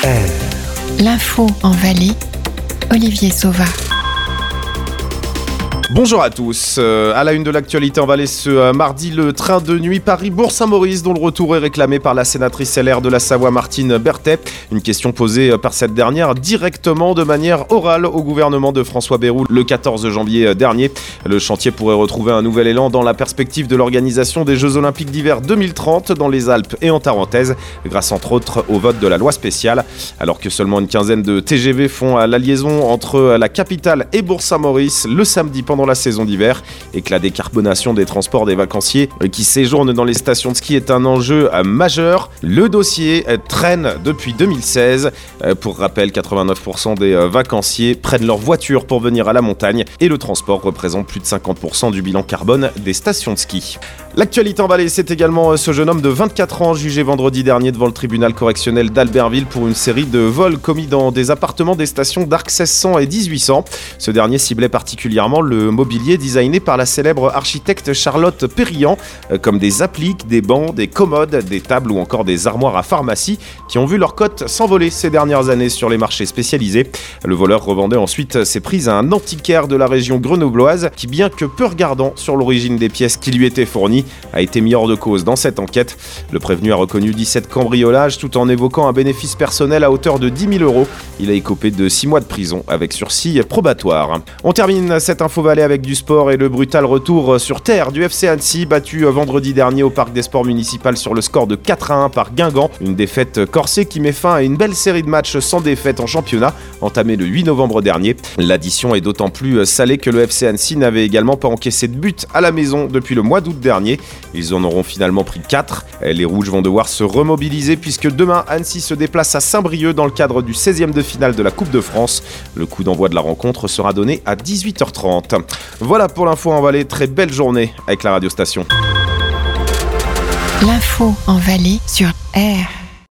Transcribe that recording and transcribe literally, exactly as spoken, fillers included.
R. L'info en Valais, Olivier Sauva. Bonjour à tous. Euh, à la une de l'actualité en Valais ce euh, mardi, le train de nuit Paris-Bourg-Saint-Maurice dont le retour est réclamé par la sénatrice L R de la Savoie Martine Berthet. Une question posée euh, par cette dernière directement de manière orale au gouvernement de François Bayrou le quatorze janvier euh, dernier. Le chantier pourrait retrouver un nouvel élan dans la perspective de l'organisation des Jeux Olympiques d'hiver deux mille trente dans les Alpes et en Tarentaise, grâce entre autres au vote de la loi spéciale. Alors que seulement une quinzaine de T G V font la liaison entre la capitale et Bourg-Saint-Maurice le samedi pendant la saison d'hiver et que la décarbonation des transports des vacanciers qui séjournent dans les stations de ski est un enjeu majeur. Le dossier traîne depuis deux mille seize. Pour rappel, quatre-vingt-neuf pour cent des vacanciers prennent leur voiture pour venir à la montagne et le transport représente plus de cinquante pour cent du bilan carbone des stations de ski. L'actualité en Valais, c'est également ce jeune homme de vingt-quatre ans jugé vendredi dernier devant le tribunal correctionnel d'Albertville pour une série de vols commis dans des appartements des stations d'Arc seize cents et dix-huit cents. Ce dernier ciblait particulièrement le mobilier designé par la célèbre architecte Charlotte Périllan, comme des appliques, des bancs, des commodes, des tables ou encore des armoires à pharmacie qui ont vu leur cote s'envoler ces dernières années sur les marchés spécialisés. Le voleur revendait ensuite ses prises à un antiquaire de la région grenobloise qui, bien que peu regardant sur l'origine des pièces qui lui étaient fournies, a été mis hors de cause dans cette enquête. Le prévenu a reconnu dix-sept cambriolages tout en évoquant un bénéfice personnel à hauteur de dix mille euros. Il a écopé de six mois de prison avec sursis probatoire. On termine cette info Valais avec du sport et le brutal retour sur terre du F C Annecy, battu vendredi dernier au Parc des Sports municipal sur le score de quatre à un par Guingamp. Une défaite corsée qui met fin à une belle série de matchs sans défaite en championnat, entamée le huit novembre dernier. L'addition est d'autant plus salée que le F C Annecy n'avait également pas encaissé de but à la maison depuis le mois d'août dernier. Ils en auront finalement pris quatre. Les Rouges vont devoir se remobiliser puisque demain, Annecy se déplace à Saint-Brieuc dans le cadre du seizième de finale de la Coupe de France. Le coup d'envoi de la rencontre sera donné à dix-huit heures trente. Voilà pour l'info en Valais. Très belle journée avec la radio station. L'info en Valais sur R.